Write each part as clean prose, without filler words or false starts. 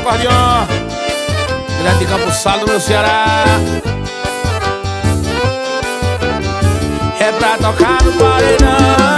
acordeon, direto de Campo Salo, no Ceará. É pra tocar no paredão.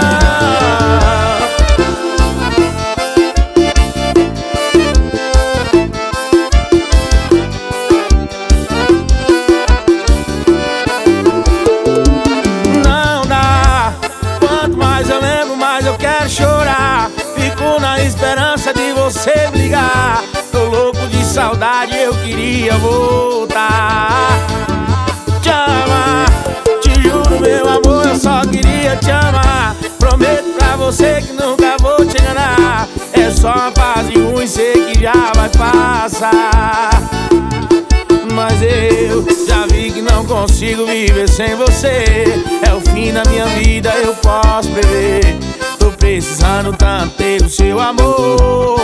Quero chorar, fico na esperança de você me ligar. Tô louco de saudade, eu queria voltar. Te amar, te juro meu amor, eu só queria te amar. Prometo pra você que nunca vou te enganar. É só uma fase ruim, sei que já vai passar. Mas eu já vi que não consigo viver sem você. É o fim da minha vida, eu posso prever. Tô precisando tanto ter o seu amor.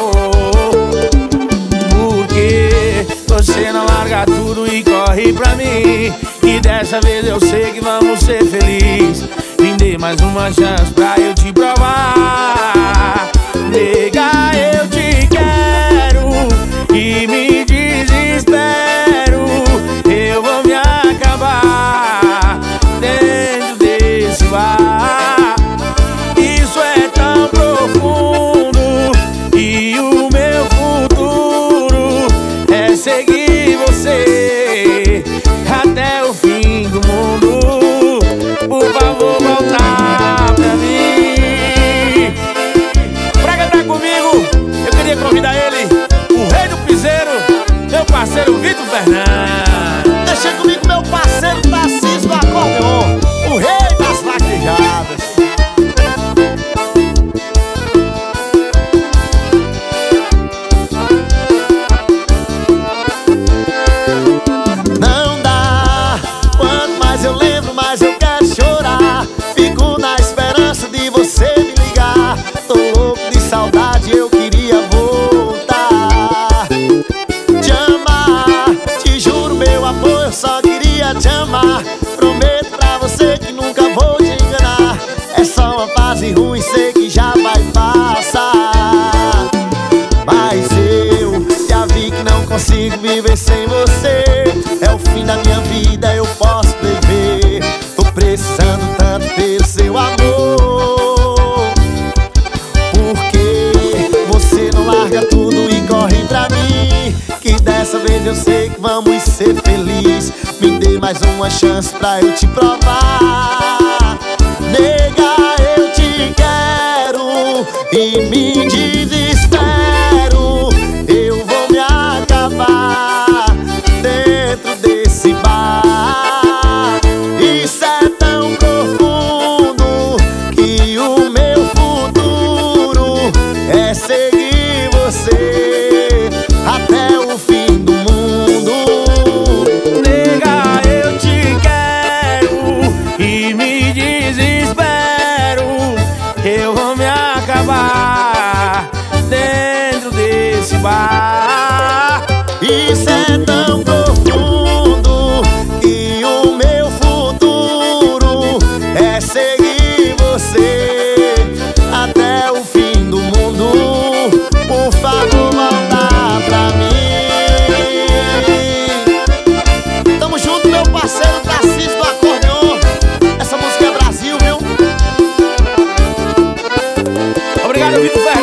Porque você não larga tudo e corre pra mim. E dessa vez eu sei que vamos ser felizes. Me dê mais uma chance pra eu te provar. Nega, eu te quero e me desespero. Eu vou me acabar dentro desse bar. Isso é tão profundo e o meu futuro é seguir você até o fim do mundo. Por favor, voltar pra mim. Pra cantar comigo, eu queria convidar ele, o rei do piseiro, meu parceiro Vitor Fernandes. Deixa comigo meu parceiro Tarcísio do acordeon, o rei das vaquejadas. Não dá, quanto mais eu lembro, mais eu quero chorar. Fico na esperança de você me ligar. Tô louco de saudade, eu queria voltar. Te amar, te juro meu amor, eu só queria te amar. Prometo pra você que nunca vou te enganar. É só uma fase ruim, sei que já vai passar. Mas eu já vi que não consigo viver sem você. É o fim da minha vida, eu posso prever. Tô precisando tanto ter o seu amor. Porque você não larga tudo e corre pra mim. Que dessa vez eu sei que vamos ser felizes. Me dê mais uma chance pra eu te provar. Nega, eu te quero e me desespero. Eu vou me acabar dentro desse bar. Isso é tão profundo que o meu futuro é seguir você até o fim do mundo. Nega, eu te quero e me desespero. Eu vou me acabar dentro desse bar. Isso é tão profundo que o meu futuro é seguir você até o fim do mundo. Por favor, volta pra mim. Tamo junto, meu parceiro Tarcísio do acordeon. Essa música é Brasil, viu? Obrigado, Vitor Fernandes.